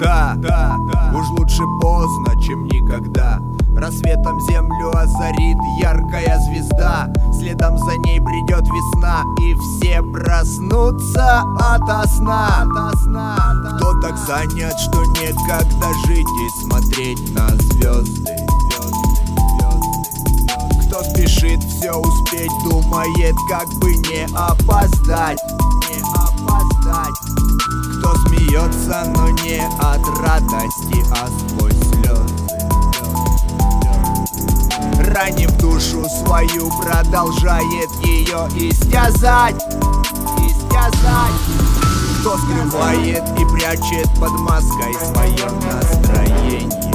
Да, уж лучше поздно, чем никогда. Рассветом землю озарит яркая звезда. Следом за ней придет весна, и все проснутся ото сна. Кто так занят, что некогда жить и смотреть на звезды? Кто спешит все успеть, думает, как бы не опоздать. Кто смеется, но не от радости, а сквозь слезы. Ранив душу свою, продолжает ее истязать. Кто скрывает и прячет под маской свое настроение,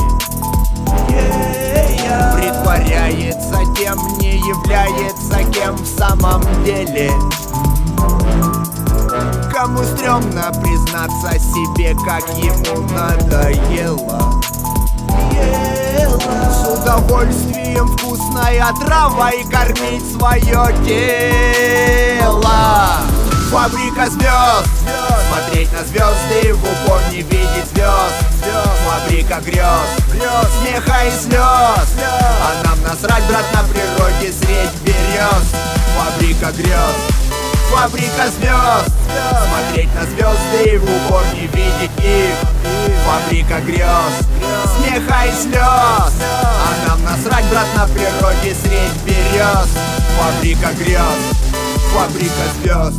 притворяется тем, не является кем в самом деле. Кому стрёмно признаться себе, как ему надоело. С удовольствием вкусной отравой кормить свое тело. Фабрика звезд, смотреть на звезды, в упор не видеть звезд. Фабрика грез, смеха и слез, а нам насрать, брат, на природе средь берез. Фабрика грез, фабрика звезд, смотреть на звезды, в упор не видеть их. Фабрика грез, смеха и слез, а нам насрать, брат, на природе средь берез. Фабрика грез, фабрика звезд.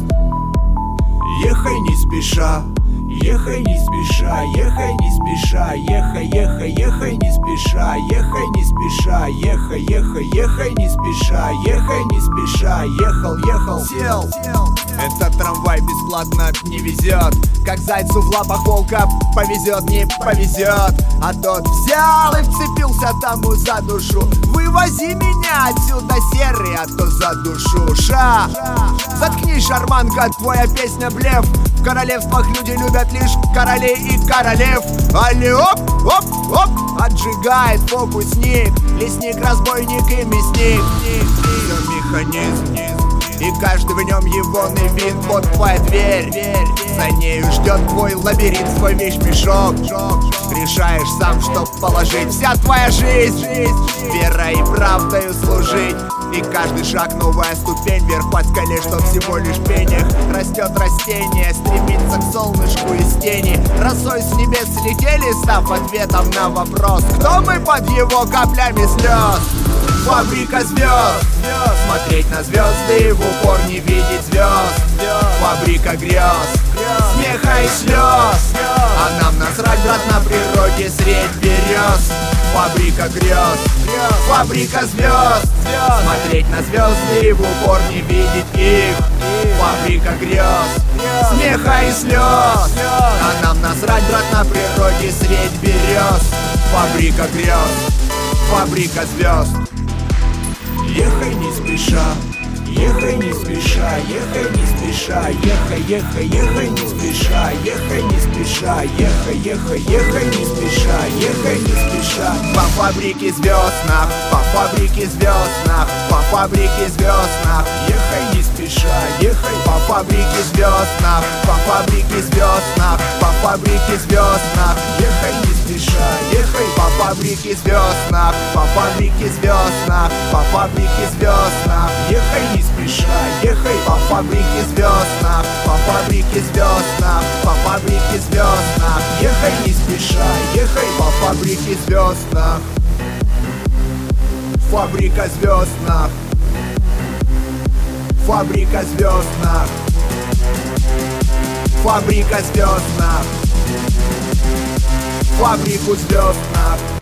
Ехай не спеша, ехай не спеша, ехай не спеша, ехай не спеша, ехай не спеша, ехай не спеша, ехай не спеша, ехал, сел. Этот трамвай бесплатно не везет, как зайцу в лапах волка повезет, не повезет. А тот взял и вцепился тому за душу. Вывози меня отсюда, серый, а то задушу. Заткнись, шарманка, твоя песня блеф. В королевствах люди любят лишь королей и королев. Али оп, оп, оп, отжигает фокусник, лесник, разбойник и мясник. Все механизм, и каждый в нем его винт под твоя дверь. За нею ждет твой лабиринт, свой вещмешок. Решаешь сам, что положить. Вся твоя жизнь верой и правдою служить. И каждый шаг новая ступень вверх по скале, что всего лишь в пенях растет растение, стремится к солнышку из тени. Росой с небес слетели, став ответом на вопрос, кто мы под его каплями слез. Фабрика звезд, смотреть на звезды, в упор не видеть звезд. Фабрика грез, смеха и слез, а нам насрать, брат, на природе средь берез. Фабрика грез, фабрика звезд, смотреть на звезды, в упор не видеть их. Фабрика грез, смеха и слез, а нам насрать, брат, на природе средь берез. Фабрика грез, фабрика звезд. Ехай не спеша, ехай не спеша, ехай не спеша, ехай не спеша, ехай не спеша, ехай не спеша, ехай не спеша. По фабрике звезд нах, по фабрике звезд нах, по фабрике звезд нах. Ехай не спеша, ехай по фабрике звезд нах, по фабрике звезд нах, по фабрике звезд нах. Ехай не спеша, ехай по фабрике звезд нах, по фабрике звезд нах, по фабрике звезд нах. Ехай не спеша, ехай по фабрике звезд нах, по фабрике звезд нах, по фабрике звезд нах. Ехай не спеша, ехай по фабрике звезд нах. Фабрика звезд нах, фабрика звезд нах, фабрика звезд нах, фабрику звезд нах.